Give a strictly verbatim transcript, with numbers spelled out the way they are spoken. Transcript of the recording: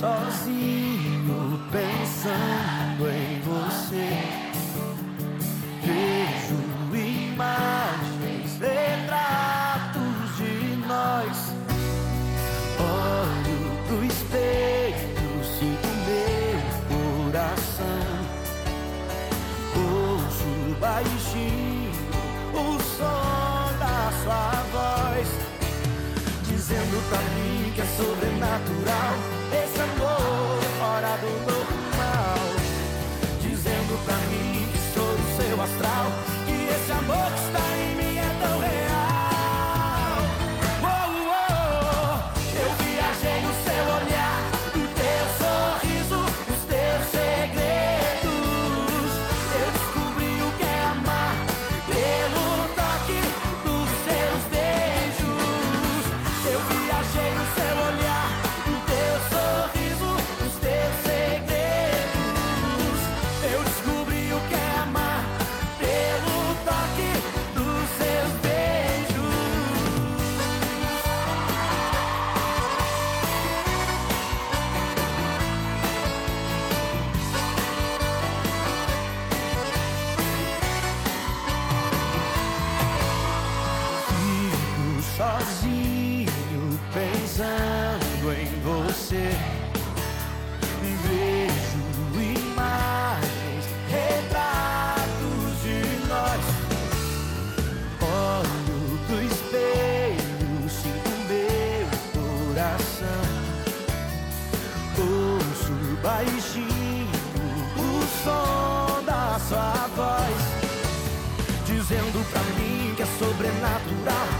sozinho pensando em você. Vejo imagens, retratos de nós. Olho pro espelho, sinto meu coração. Ouço baixinho o som da sua voz, dizendo pra mim que é sobrenatural esse amor fora do normal. Dizendo pra mim que sou o seu astral, que esse amor que está em mim é tão real. Oh, oh, eu viajei no seu olhar, no teu sorriso, nos teus segredos. Eu descobri o que é amar pelo toque dos seus beijos. Eu viajei no seu olhar, no teu sorriso, nos teus segredos. Eu descobri o que é amar pelo toque dos seus beijos. Fico sozinho pensando em você. Vejo imagens, retratos de nós. Olho pro espelho, sinto meu coração. Ouço baixinho o som da sua voz, dizendo pra mim que é sobrenatural